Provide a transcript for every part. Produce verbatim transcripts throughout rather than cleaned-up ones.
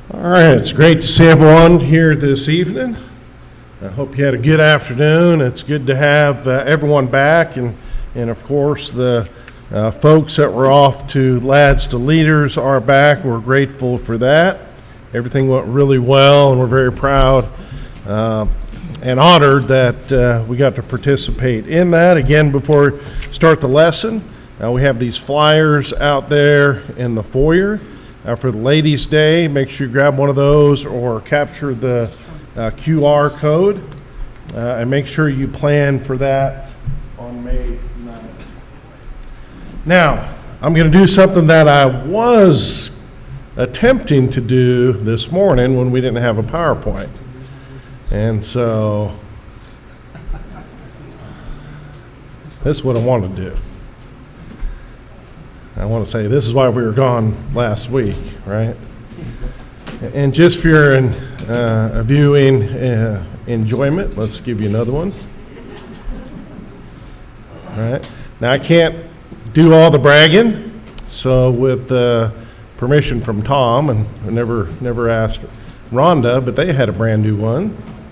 All right, it's great to see everyone here this evening. I hope you had a good afternoon. It's good to have uh, everyone back, and, and of course the uh, folks that were off to Lads to Leaders are back. We're grateful for that. Everything went really well, and we're very proud uh, and honored that uh, we got to participate in that. Again, before we start the lesson, uh, we have these flyers out there in the foyer. Uh, for the Ladies' Day, make sure you grab one of those or capture the uh, Q R code, uh, and make sure you plan for that on May ninth. Now, I'm going to do something that I was attempting to do this morning when we didn't have a PowerPoint. And so, this is what I want to do. I want to say this is why we were gone last week, right? And just for your uh, viewing uh, enjoyment, let's give you another one. All right. Now, I can't do all the bragging, so with uh, permission from Tom, and I never, never asked Rhonda, but they had a brand new one.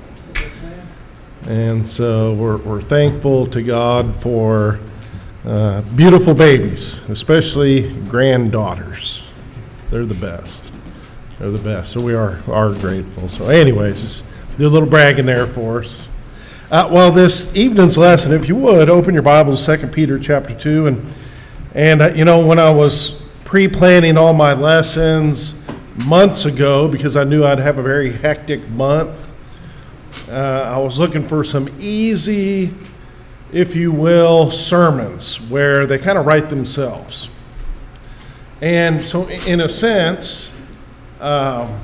And so we're, we're thankful to God for Uh, beautiful babies, especially granddaughters. They're the best. They're the best. So we are are grateful. So anyways, just do a little bragging there for us. Uh, well, this evening's lesson, if you would, open your Bibles, Second Peter chapter two. And, and uh, you know, when I was pre-planning all my lessons months ago, because I knew I'd have a very hectic month, uh, I was looking for some easy, if you will, sermons where they kind of write themselves. And so in a sense, um,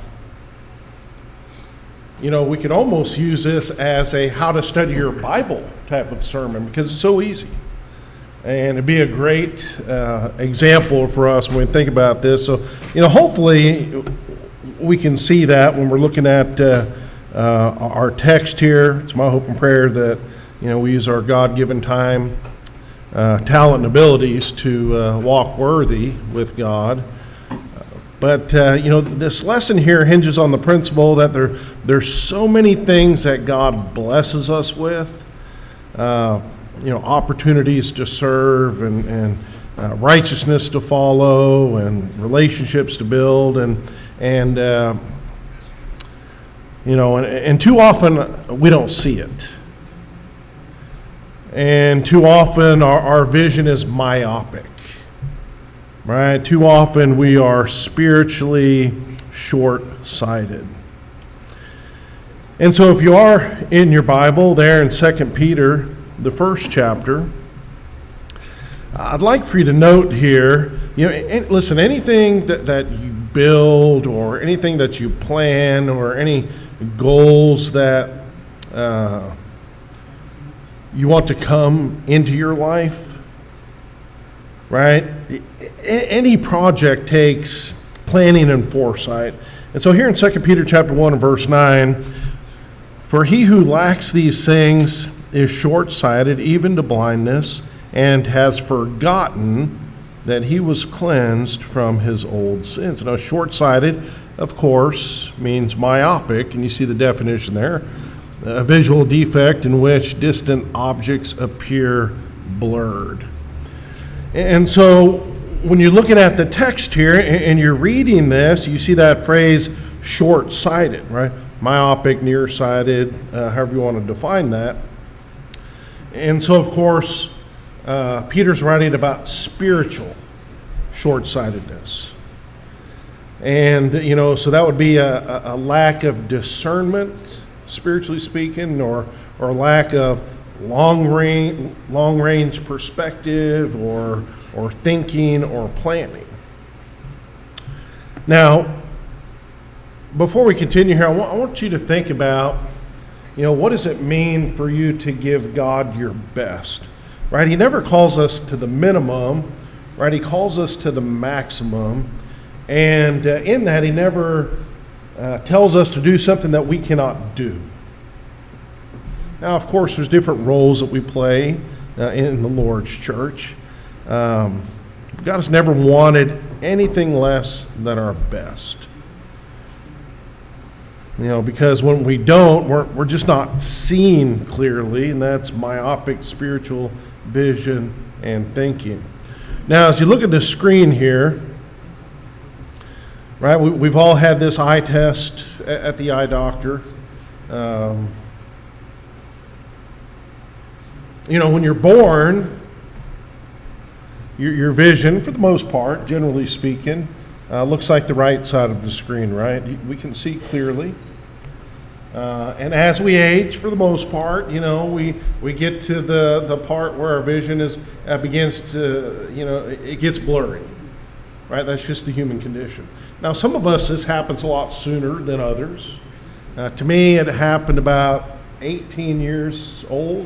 you know, we could almost use this as a how to study your Bible type of sermon because it's so easy. And it'd be a great uh, example for us when we think about this. So, you know, hopefully we can see that when we're looking at uh, uh, our text here. It's my hope and prayer that You know, we use our God-given time, uh, talent, and abilities to uh, walk worthy with God. But, uh, you know, this lesson here hinges on the principle that there there's so many things that God blesses us with, uh, you know, opportunities to serve and, and uh, righteousness to follow and relationships to build. And, and uh, you know, and, and too often we don't see it. And too often our, our vision is myopic, right? Too often we are spiritually short-sighted. And so if you are in your Bible there in Second Peter, the first chapter, I'd like for you to note here, you know, and listen, anything that, that you build or anything that you plan or any goals that uh, you want to come into your life, right? Any project takes planning and foresight. And so here in Second Peter chapter one and verse nine, for he who lacks these things is short-sighted even to blindness, and has forgotten that he was cleansed from his old sins. Now, short-sighted, of course, means myopic, and you see the definition there. A visual defect in which distant objects appear blurred. And so when you're looking at the text here and you're reading this, you see that phrase short-sighted, right? Myopic, nearsighted, uh, however you want to define that. And so, of course, uh, Peter's writing about spiritual short-sightedness. And, you know, so that would be a, a lack of discernment, spiritually speaking, or or lack of long range long range perspective or or thinking or planning. Now, before we continue here, I want, I want you to think about, you know, what does it mean for you to give God your best, right? He never calls us to the minimum, right? He calls us to the maximum, and uh, in that, he never Uh, tells us to do something that we cannot do. Now, of course, there's different roles that we play uh, in the Lord's church. Um, God has never wanted anything less than our best. You know, because when we don't, we're, we're just not seeing clearly, and that's myopic spiritual vision and thinking. Now, as you look at the screen here, right, we, we've all had this eye test at, at the eye doctor. Um, you know, when you're born, your, your vision, for the most part, generally speaking, uh, looks like the right side of the screen, right? We can see clearly. Uh, and as we age, for the most part, you know, we, we get to the, the part where our vision is uh, begins to, you know, it, it gets blurry, right? That's just the human condition. Now, some of us, this happens a lot sooner than others. Uh, to me, it happened about eighteen years old.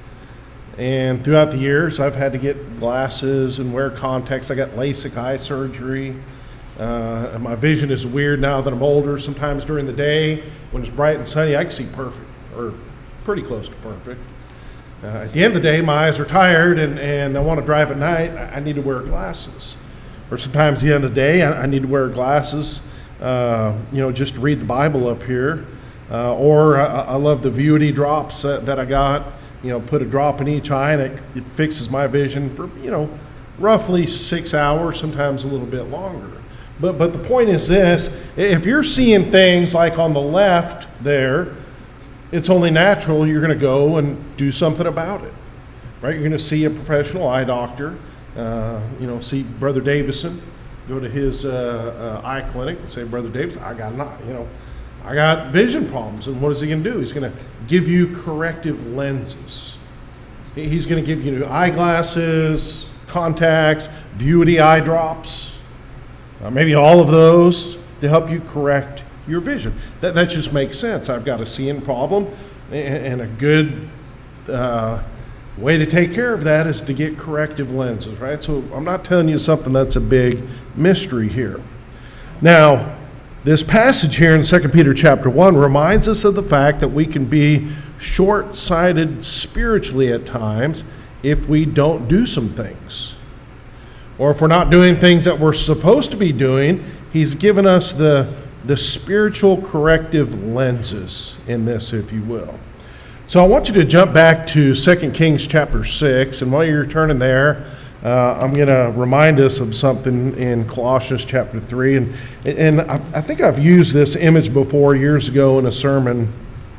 And throughout the years, I've had to get glasses and wear contacts. I got LASIK eye surgery. Uh, and my vision is weird now that I'm older. Sometimes during the day, when it's bright and sunny, I can see perfect, or pretty close to perfect. Uh, at the end of the day, my eyes are tired, and, and I want to drive at night. I, I need to wear glasses. Or sometimes at the end of the day, I, I need to wear glasses, uh, you know, just to read the Bible up here. Uh, or I, I love the Vuity drops that, that I got. You know, put a drop in each eye, and it, it fixes my vision for, you know, roughly six hours, sometimes a little bit longer. But but the point is this: if you're seeing things like on the left there, it's only natural you're going to go and do something about it, right? You're going to see a professional eye doctor, uh, you know, see Brother Davison, go to his uh, uh, eye clinic and say, Brother Davison, I got an eye, you know, I got vision problems. And what is he going to do? He's going to give you corrective lenses. He's going to give you eyeglasses, contacts, Vuity eye drops. Uh, maybe all of those to help you correct your vision. That, that just makes sense. I've got a seeing problem, and, and a good uh, way to take care of that is to get corrective lenses, right? So I'm not telling you something that's a big mystery here. Now, this passage here in Second Peter chapter one reminds us of the fact that we can be short-sighted spiritually at times if we don't do some things. Or if we're not doing things that we're supposed to be doing, he's given us the, the spiritual corrective lenses in this, if you will. So I want you to jump back to Second Kings chapter six, and while you're turning there, uh, I'm going to remind us of something in Colossians chapter three. And, and I, I think I've used this image before years ago in a sermon.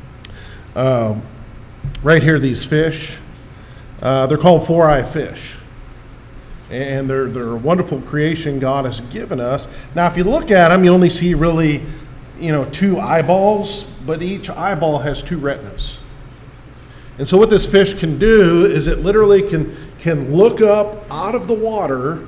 Uh, right here, these fish, uh, they're called four-eyed fish. And they're, they're a wonderful creation God has given us. Now, if you look at them, you only see really, you know, two eyeballs, but each eyeball has two retinas. And so what this fish can do is it literally can, can look up out of the water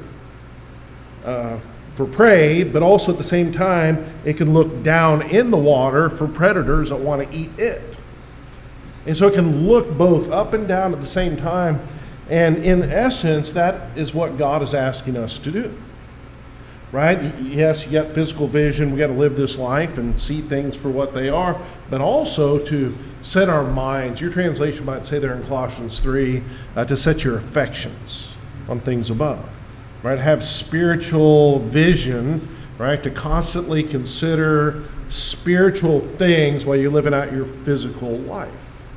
uh, for prey, but also at the same time, it can look down in the water for predators that want to eat it. And so it can look both up and down at the same time. And in essence, that is what God is asking us to do, right? Yes, you got physical vision. We got to live this life and see things for what they are, but also to set our minds. Your translation might say there in Colossians three, uh, to set your affections on things above, right? Have spiritual vision, right? To constantly consider spiritual things while you're living out your physical life.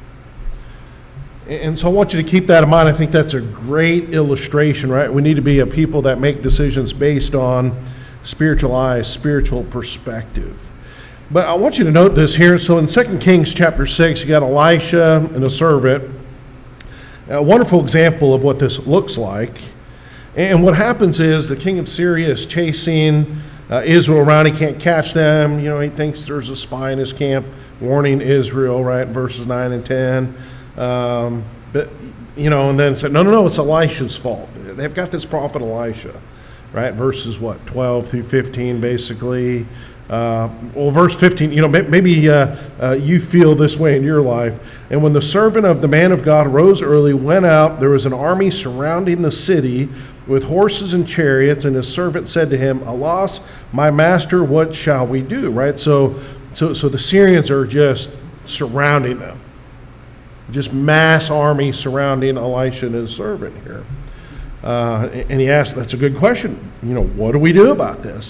And so I want you to keep that in mind. I think that's a great illustration, right? We need to be a people that make decisions based on spiritual eyes, spiritual perspective. But I want you to note this here. So in Second Kings chapter six, you got Elisha and a servant. A wonderful example of what this looks like. And what happens is the king of Syria is chasing uh, Israel around. He can't catch them. You know, he thinks there's a spy in his camp warning Israel, right? Verses nine and ten. Um, but, you know, and then said, no, no, no, it's Elisha's fault. They've got this prophet Elisha, right? Verses, what, twelve through fifteen, basically. Uh, well, verse fifteen, you know, maybe uh, uh, you feel this way in your life. And when the servant of the man of God rose early, went out, there was an army surrounding the city with horses and chariots, and his servant said to him, Alas, my master, what shall we do, right? So, so, so the Syrians are just surrounding them. Just mass army surrounding Elisha and his servant here. Uh, and he asked, that's a good question. You know, what do we do about this?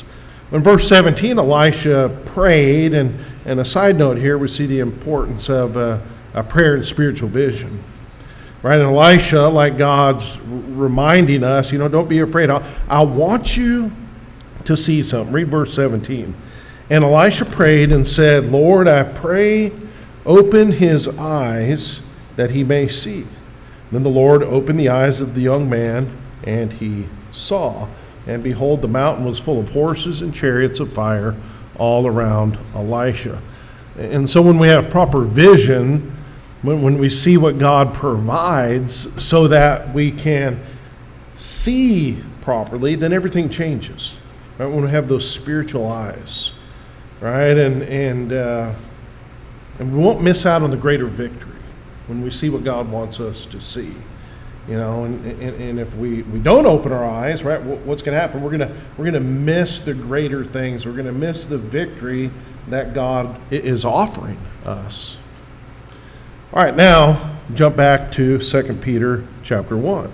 In verse seventeen, Elisha prayed, and, and a side note here, we see the importance of uh, a prayer and spiritual vision. Right? And Elisha, like God's reminding us, you know, don't be afraid. I, I want you to see something. Read verse seventeen. And Elisha prayed and said, Lord, I pray, open his eyes that he may see. Then the Lord opened the eyes of the young man, and he saw. And behold, the mountain was full of horses and chariots of fire all around Elisha. And so when we have proper vision, when, when we see what God provides so that we can see properly, then everything changes. Right? When we have those spiritual eyes, right? And and uh, and we won't miss out on the greater victory when we see what God wants us to see. You know, and, and, and if we, we don't open our eyes, right, what's going to happen? We're going to we're going to miss the greater things. We're going to miss the victory that God is offering us. All right, now jump back to Second Peter chapter one.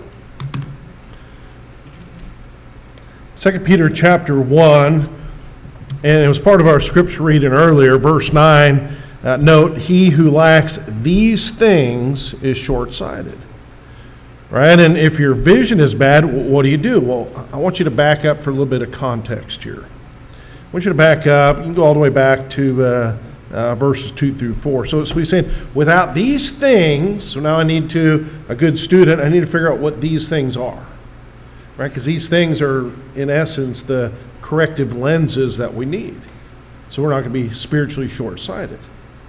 Second Peter chapter one, and it was part of our scripture reading earlier, verse nine. Uh, note, he who lacks these things is short-sighted. Right? And if your vision is bad, what do you do? Well, I want you to back up for a little bit of context here. I want you to back up. You can go all the way back to uh, uh, verses two through four. So, so he's saying, without these things, so now I need to, a good student, I need to figure out what these things are. Right? Because these things are, in essence, the corrective lenses that we need. So we're not going to be spiritually short-sighted.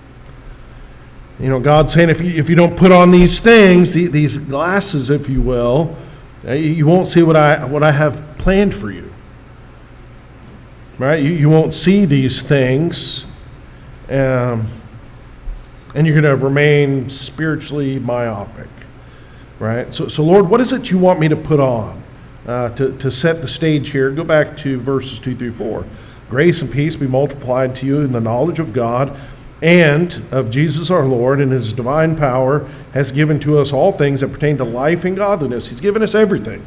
You know, God's saying if you, if you don't put on these things, these glasses, if you will, you won't see what I what I have planned for you. Right? You, you won't see these things, um, and you're going to remain spiritually myopic. Right? So, so Lord, what is it you want me to put on uh, to, to set the stage here? Go back to verses two through four. Grace and peace be multiplied to you in the knowledge of God and of Jesus our Lord, and his divine power has given to us all things that pertain to life and godliness. He's given us everything,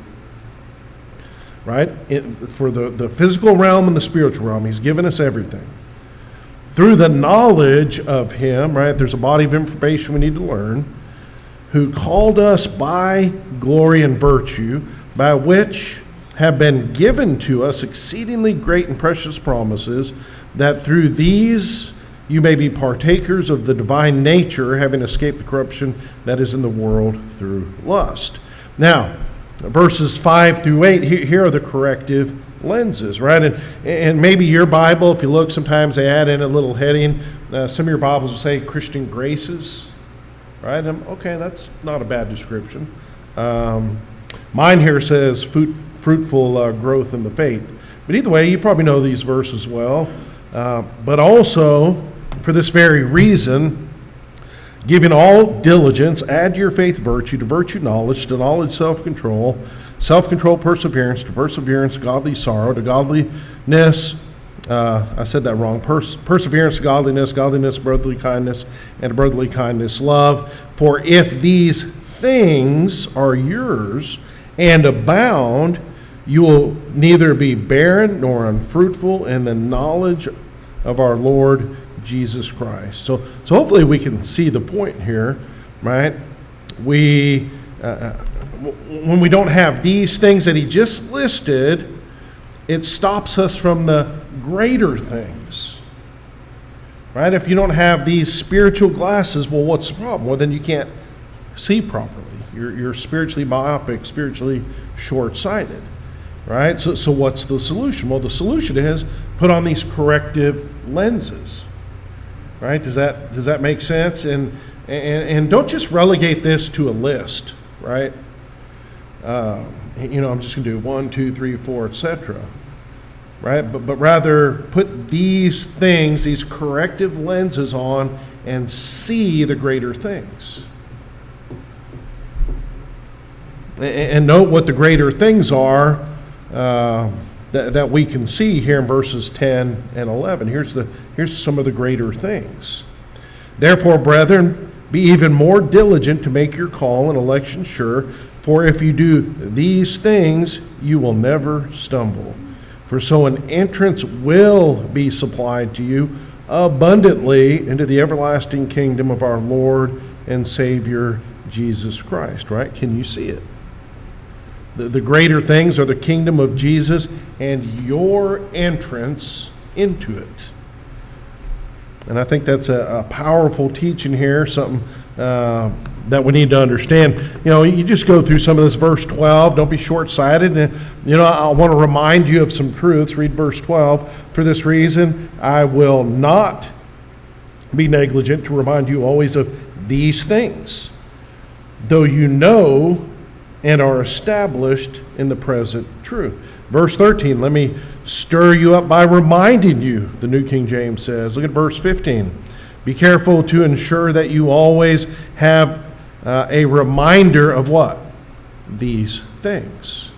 right? It, for the, the physical realm and the spiritual realm, he's given us everything. Through the knowledge of him, right, there's a body of information we need to learn, who called us by glory and virtue, by which have been given to us exceedingly great and precious promises, that through these you may be partakers of the divine nature, having escaped the corruption that is in the world through lust. Now, verses five through eight, here are the corrective lenses, right? And, and maybe your Bible, if you look, sometimes they add in a little heading. Uh, some of your Bibles will say Christian graces, right? And, okay, that's not a bad description. Um, mine here says fruit, fruitful uh, growth in the faith. But either way, you probably know these verses well. Uh, but also, for this very reason, giving all diligence, add to your faith virtue, to virtue knowledge, to knowledge self-control, self-control perseverance, to perseverance godly sorrow, to godliness, uh, I said that wrong, Pers- perseverance, godliness, godliness, brotherly kindness, and brotherly kindness, love. For if these things are yours and abound, you will neither be barren nor unfruitful in the knowledge of our Lord Jesus Christ. So, so hopefully we can see the point here, right? We, uh, when we don't have these things that he just listed, it stops us from the greater things, right? If you don't have these spiritual glasses, well, what's the problem? Well, then you can't see properly. You're, you're spiritually myopic, spiritually short-sighted, right? So, so what's the solution? Well, the solution is put on these corrective lenses. Right? Does that does that make sense? And and, and don't just relegate this to a list, right? Uh, you know, I'm just going to do one, two, three, four, et cetera. Right? But but rather put these things, these corrective lenses on, and see the greater things. And, and note what the greater things are. Uh, That, that we can see here in verses ten and eleven. Here's the here's some of the greater things. Therefore, brethren, be even more diligent to make your call and election sure, for if you do these things, you will never stumble. For so an entrance will be supplied to you abundantly into the everlasting kingdom of our Lord and Savior Jesus Christ, right? Can you see it? The, the greater things are the kingdom of Jesus and your entrance into it. And I think that's a, a powerful teaching here, something uh, that we need to understand. You know, you just go through some of this, verse twelve. Don't be short-sighted. And, you know, I want to remind you of some truths. Read verse twelve. For this reason, I will not be negligent to remind you always of these things, though you know and are established in the present truth. Verse thirteen, let me stir you up by reminding you, the New King James says. Look at verse fifteen. Be careful to ensure that you always have uh, a reminder of what? These things.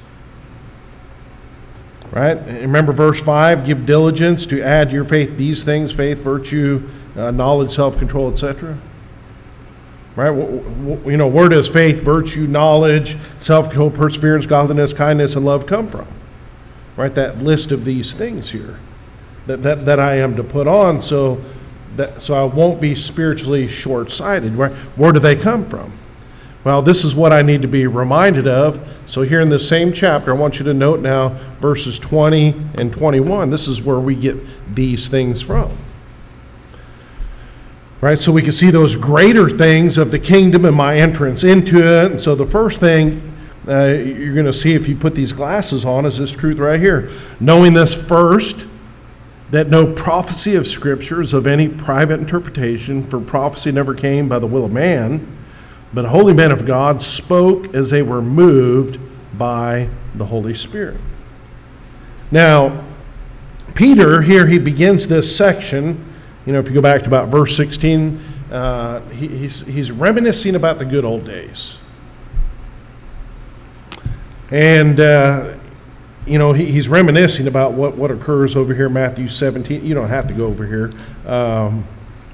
Right? And remember verse five, give diligence to add to your faith these things, faith, virtue, uh, knowledge, self-control, et cetera. Right? You know, where does faith, virtue, knowledge, self-control, perseverance, godliness, kindness, and love come from? Right? That list of these things here that, that, that I am to put on so that so I won't be spiritually short-sighted. Right? Where do they come from? Well, this is what I need to be reminded of. So here in this same chapter, I want you to note now verses twenty and twenty-one. This is where we get these things from. Right, so we can see those greater things of the kingdom and my entrance into it. And so the first thing uh, you're going to see if you put these glasses on is this truth right here. Knowing this first, that no prophecy of Scripture is of any private interpretation, for prophecy never came by the will of man, but holy men of God spoke as they were moved by the Holy Spirit. Now, Peter, here he begins this section. You know, if you go back to about verse sixteen, uh, he, he's, he's reminiscing about the good old days. And, uh, you know, he, he's reminiscing about what, what occurs over here in Matthew seventeen. You don't have to go over here. Um,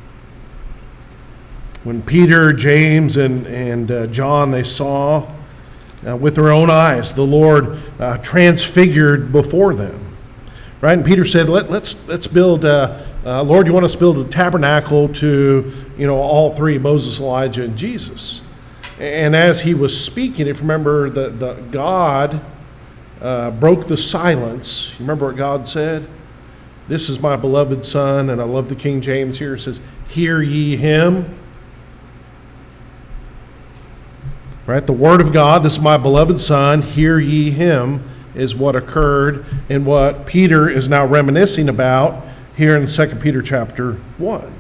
when Peter, James, and, and uh, John, they saw uh, with their own eyes the Lord uh, transfigured before them. Right? And Peter said, Let, let's, let's build... Uh, Uh, Lord, you want us to build a tabernacle to, you know, all three, Moses, Elijah, and Jesus. And as he was speaking, if you remember, the, the God uh, broke the silence. You remember what God said? This is my beloved Son, and I love the King James here. It says, hear ye him. Right? The word of God, this is my beloved Son, hear ye him, is what occurred and what Peter is now reminiscing about here in Second Peter chapter one.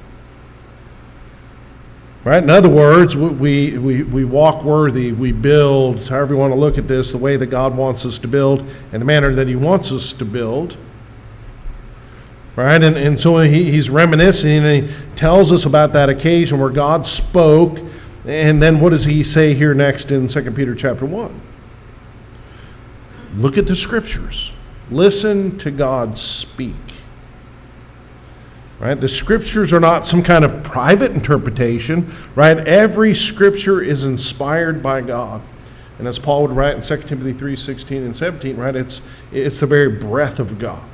Right? In other words, we, we, we walk worthy, we build, however you want to look at this, the way that God wants us to build and the manner that he wants us to build. Right? And, and so he, he's reminiscing and he tells us about that occasion where God spoke. And then what does he say here next in Second Peter chapter one? Look at the scriptures. Listen to God speak. Right? The scriptures are not some kind of private interpretation, right? Every scripture is inspired by God. And as Paul would write in Second Timothy three sixteen and seventeen, right? It's it's the very breath of God.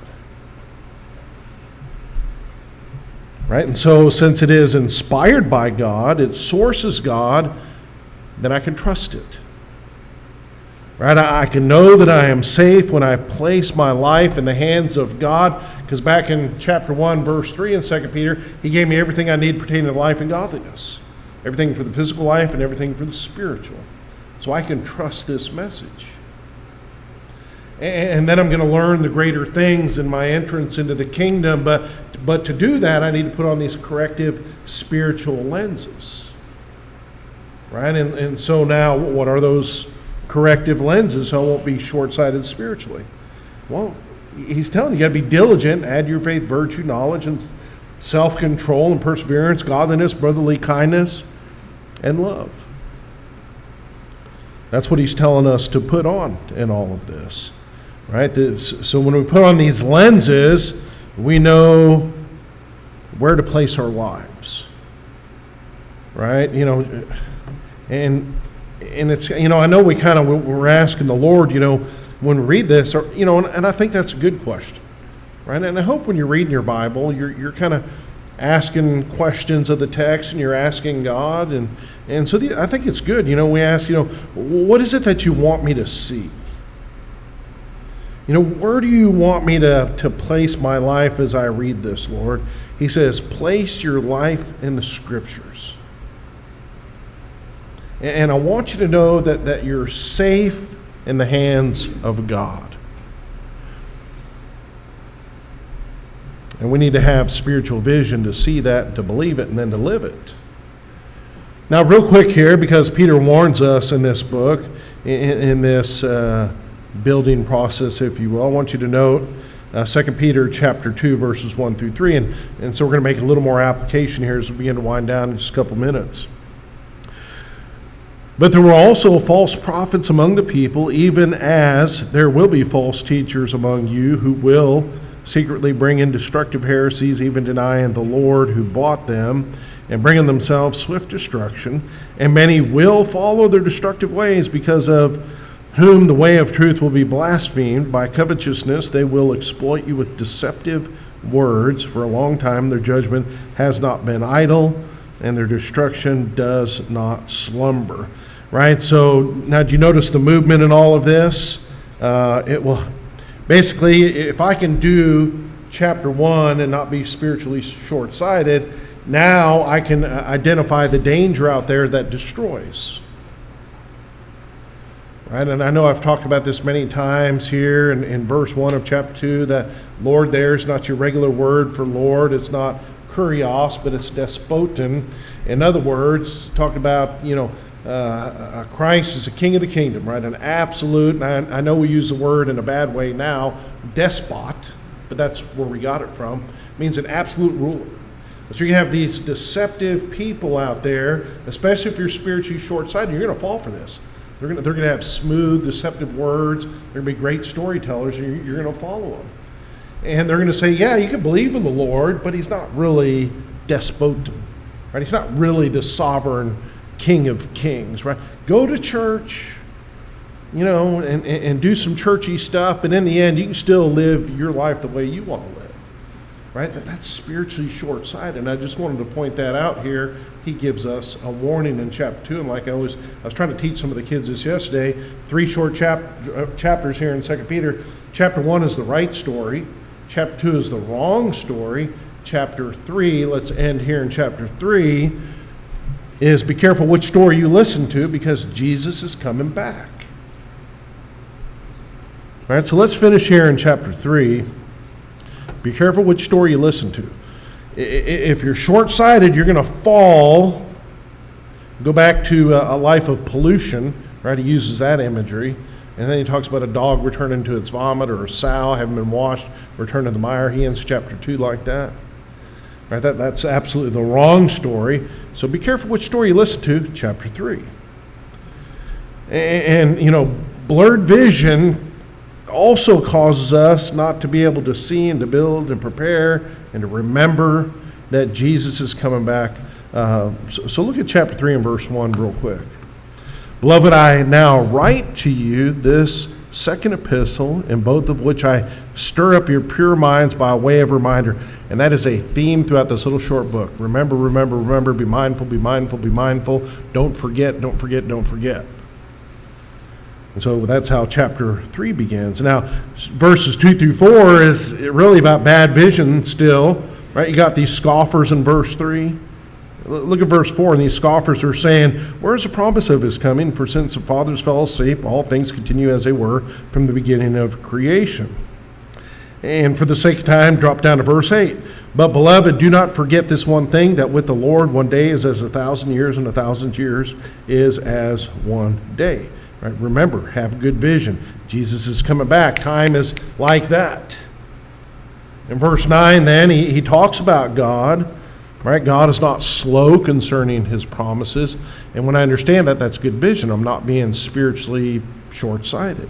Right? And so since it is inspired by God, it sources God, then I can trust it. Right? I can know that I am safe when I place my life in the hands of God, because back in chapter one, verse three in Second Peter, he gave me everything I need pertaining to life and godliness. Everything for the physical life and everything for the spiritual. So I can trust this message. And then I'm going to learn the greater things in my entrance into the kingdom. But, but to do that, I need to put on these corrective spiritual lenses. Right? And, and so now, what are those corrective lenses so I won't be short-sighted spiritually? Well, he's telling you, you got to be diligent, add your faith, virtue, knowledge, and self-control, and perseverance, godliness, brotherly kindness, and love. That's what he's telling us to put on in all of this. Right? This, so when we put on these lenses, we know where to place our lives. Right? You know, and And it's, you know, I know we kind of, we're asking the Lord, you know, when we read this, or, you know, and, and I think that's a good question, right? And I hope when you're reading your Bible, you're you're kind of asking questions of the text, and you're asking God, and and so the, I think it's good. You know, we ask, you know, what is it that you want me to see? You know, where do you want me to, to place my life as I read this, Lord? He says, place your life in the Scriptures. And, and I want you to know that, that you're safe in the hands of God. And we need to have spiritual vision to see that, to believe it, and then to live it. Now, real quick here, because Peter warns us in this book, in, in this uh, building process, if you will, I want you to note uh, Second Peter chapter two, verses one through three. And, and so we're going to make a little more application here as we begin to wind down in just a couple minutes. But there were also false prophets among the people, even as there will be false teachers among you who will secretly bring in destructive heresies, even denying the Lord who bought them, and bringing themselves swift destruction. And many will follow their destructive ways, because of whom the way of truth will be blasphemed. By covetousness they will exploit you with deceptive words. For a long time their judgment has not been idle, and their destruction does not slumber. Right? So now, do you notice the movement in all of this? Uh, it will basically, if I can do chapter one and not be spiritually short-sighted, now I can identify the danger out there that destroys. Right? And I know I've talked about this many times here in, in verse one of chapter two, that Lord there is not your regular word for Lord. It's not kurios, but it's despotin. In other words, talking about, you know, uh, Christ is the king of the kingdom, right? An absolute, and I, I know we use the word in a bad way now, despot, but that's where we got it from. It means an absolute ruler. So you can have these deceptive people out there, especially if you're spiritually short-sighted, you're going to fall for this. They're going to, they're going to have smooth, deceptive words. They're going to be great storytellers, and you're, you're going to follow them. And they're going to say, yeah, you can believe in the Lord, but he's not really despotin, right? He's not really the sovereign King of Kings, right? Go to church, you know, and, and, and do some churchy stuff, but in the end, you can still live your life the way you want to live, right? That, that's spiritually short-sighted, and I just wanted to point that out here. He gives us a warning in chapter two, and like I always, I was trying to teach some of the kids this yesterday, three short chap, uh, chapters here in Second Peter. Chapter one is the right story. Chapter two is the wrong story. Chapter three, let's end here in chapter three, is be careful which story you listen to, because Jesus is coming back. All right, so let's finish here in chapter three. Be careful which story you listen to. If you're short-sighted, you're going to fall. Go back to a life of pollution, right? He uses that imagery. And then he talks about a dog returning to its vomit, or a sow having been washed, return to the mire. He ends chapter two like that. Right? That, that's absolutely the wrong story. So be careful which story you listen to, chapter three. And, and, you know, blurred vision also causes us not to be able to see and to build and prepare and to remember that Jesus is coming back. Uh, so, so look at chapter three and verse one real quick. Beloved, I now write to you this second epistle, in both of which I stir up your pure minds by way of reminder. And that is a theme throughout this little short book. Remember, remember, remember, be mindful, be mindful, be mindful. Don't forget, don't forget, don't forget. And so that's how chapter three begins. Now, verses two through four is really about bad vision still, right? You got these scoffers in verse three. Look at verse four, and these scoffers are saying, where is the promise of his coming? For since the fathers fell asleep, all things continue as they were from the beginning of creation. And for the sake of time, drop down to verse eight. But beloved, do not forget this one thing, that with the Lord one day is as a thousand years, and a thousand years is as one day. Right? Remember, have good vision. Jesus is coming back. Time is like that. In verse nine, then, he, he talks about God. Right? God is not slow concerning his promises. And when I understand that, that's good vision. I'm not being spiritually short-sighted.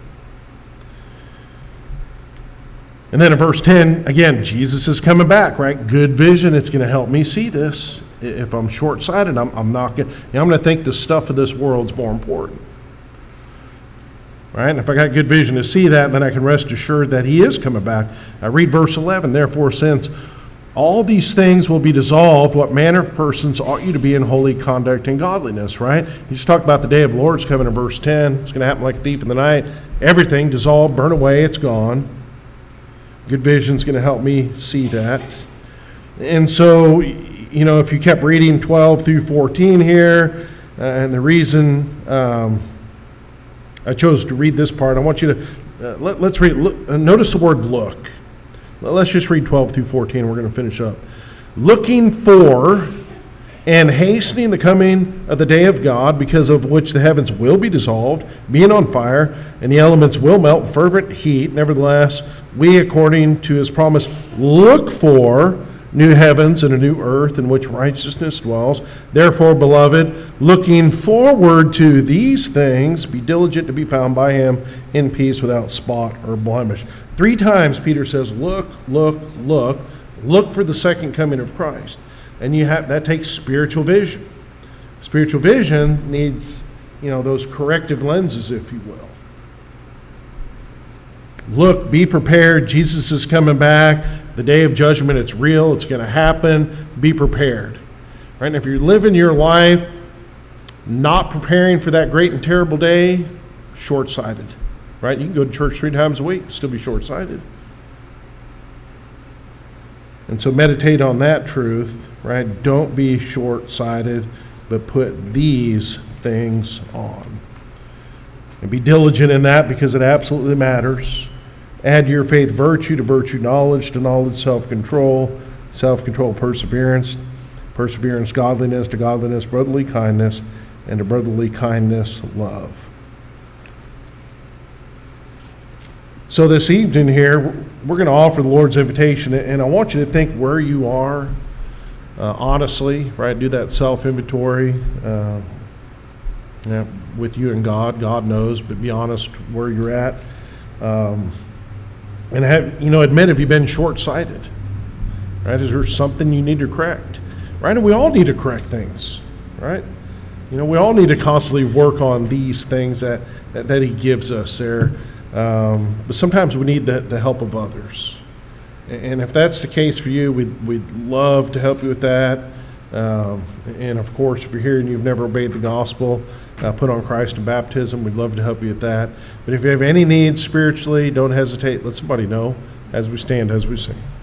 And then in verse ten, again, Jesus is coming back, right? Good vision. It's going to help me see this. If I'm short-sighted, I'm, I'm not going to, you know, I'm going to think the stuff of this world's more important. right? And if I got good vision to see that, then I can rest assured that he is coming back. I read verse eleven, therefore, since all these things will be dissolved, what manner of persons ought you to be in holy conduct and godliness, right? He's talked about the day of the Lord's coming in verse ten. It's going to happen like a thief in the night. Everything dissolved, burn away, it's gone. Good vision's going to help me see that. And so, you know, if you kept reading twelve through fourteen here, uh, and the reason um, I chose to read this part, I want you to, uh, let, let's read, look, uh, notice the word look. Let's just read twelve through fourteen, we're going to finish up. Looking for and hastening the coming of the day of God, because of which the heavens will be dissolved, being on fire, and the elements will melt with fervent heat. Nevertheless, we, according to his promise, look for new heavens and a new earth in which righteousness dwells. Therefore, beloved, looking forward to these things, be diligent to be found by him in peace, without spot or blemish. Three times Peter says, look, look, look. Look for the second coming of Christ. And you have that takes spiritual vision. Spiritual vision needs, you know, those corrective lenses, if you will. Look, be prepared. Jesus is coming back. The day of judgment, it's real. It's going to happen. Be prepared. Right? And if you're living your life not preparing for that great and terrible day, short-sighted. Right? You can go to church three times a week, still be short-sighted. And so meditate on that truth, right? Don't be short-sighted, but put these things on. And be diligent in that, because it absolutely matters. Add to your faith virtue, to virtue knowledge, to knowledge self-control, self-control perseverance, perseverance godliness, to godliness brotherly kindness, and to brotherly kindness love. So this evening here, we're going to offer the Lord's invitation, and I want you to think where you are, uh, honestly, right? Do that self-inventory uh, yeah, with you and God. God knows, but be honest where you're at. Um, and have, you know, admit if you've been short-sighted, right? Is there something you need to correct, right? And we all need to correct things, right? You know, we all need to constantly work on these things that, that, that he gives us there. Um, but sometimes we need the, the help of others. And if that's the case for you, we'd, we'd love to help you with that. Um, and of course, if you're here and you've never obeyed the gospel, uh, put on Christ in baptism, we'd love to help you with that. But if you have any needs spiritually, don't hesitate. Let somebody know as we stand, as we sing.